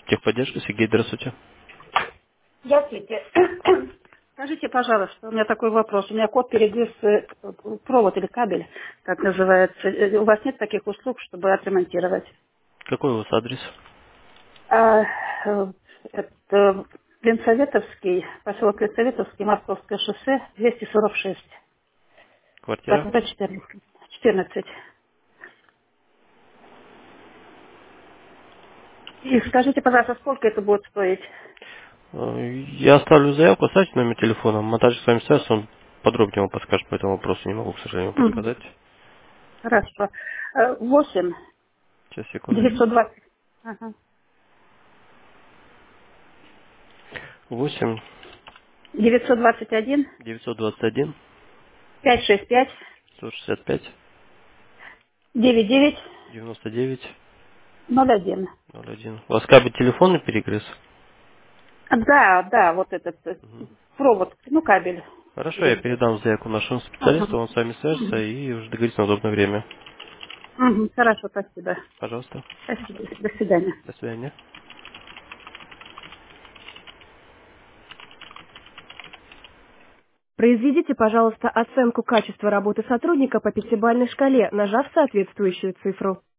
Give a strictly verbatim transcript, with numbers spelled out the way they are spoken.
Техподдержка, Сергей, здравствуйте. Здравствуйте. Скажите, пожалуйста, у меня такой вопрос. У меня кот перегрыз э, провод или кабель, как называется. Э, У вас нет таких услуг, чтобы отремонтировать? Какой у вас адрес? А, э, это Ленсоветовский, поселок Ленсоветовский, Московское шоссе, двести сорок шесть, Квартира? квартира четырнадцать. четырнадцать. И скажите, пожалуйста, сколько это будет стоить? Э, Я оставлю заявку, оставьте номер телефона. Монтажник с вами свяжется, он подробнее вам подскажет по этому вопросу. Не могу, к сожалению, Мгм. подсказать. Хорошо. Э, восемь Сейчас, секундочку. девятьсот двадцать. Ага. восемь девятьсот двадцать один девятьсот двадцать один пятьсот шестьдесят пять сто шестьдесят пять девять девять девяносто девять ноль один. ноль один. У вас кабель телефонный перегрыз? Да, да, вот этот э, провод, ну кабель Хорошо, я перегрыз. передам заявку нашему Ага. специалисту, он с вами свяжется Мгм. и уже договорится на удобное время. Мгм. Хорошо, спасибо. Пожалуйста. Спасибо. До свидания. До свидания. Произведите, пожалуйста, оценку качества работы сотрудника по пятибалльной шкале, нажав соответствующую цифру.